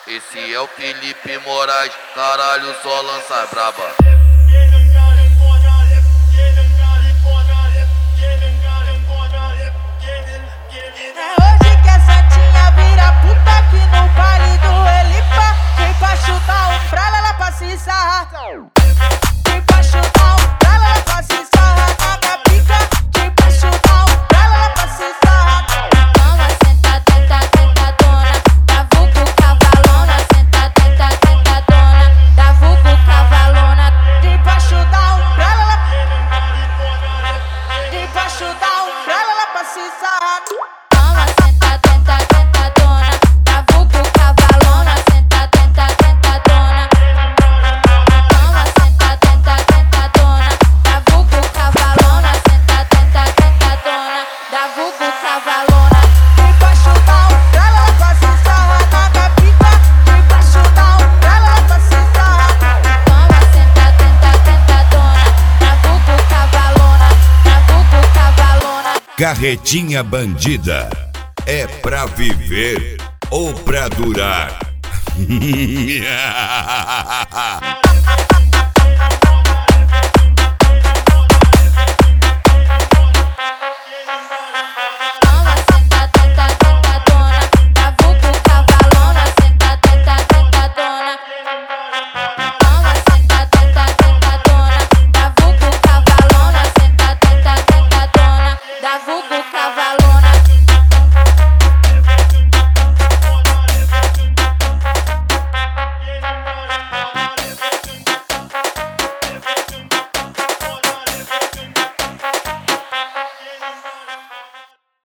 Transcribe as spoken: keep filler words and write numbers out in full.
Esse é o Felipe Moraes, caralho, só lança braba. É hoje que essa tia vira puta aqui no baile do Elipa. Vem pra chutar um pra ela pra se sarrar. Vem pra chutar um pra ela pra se sarrar na minha pica. Vem pra chutar um pra ela pra se sarrar. Toma, senta, tenta, tentadona, da vulgo cavalona. Senta, tenta, tentadona, da vulgo cavalona. Vem pra chutar um pra ela. Vem pra chutar um pra ela pra se sarrar. Toma, senta, tenta, tentadona, da vulgo cavalona. Senta, tenta, tentadona. Toma, senta, tenta, tentadona, da vulgo cavalona. Senta, tenta, tentadona, da vulgo cavalona. Vem pra chutar um pra ela pra se sarrar na minha pica. Vem pra chutar um pra ela pra se sarrar. Toma, senta, tenta, tentadona, da vulgo cavalona. Da vulgo cavalona. Carretinha Bandida é pra viver ou pra durar?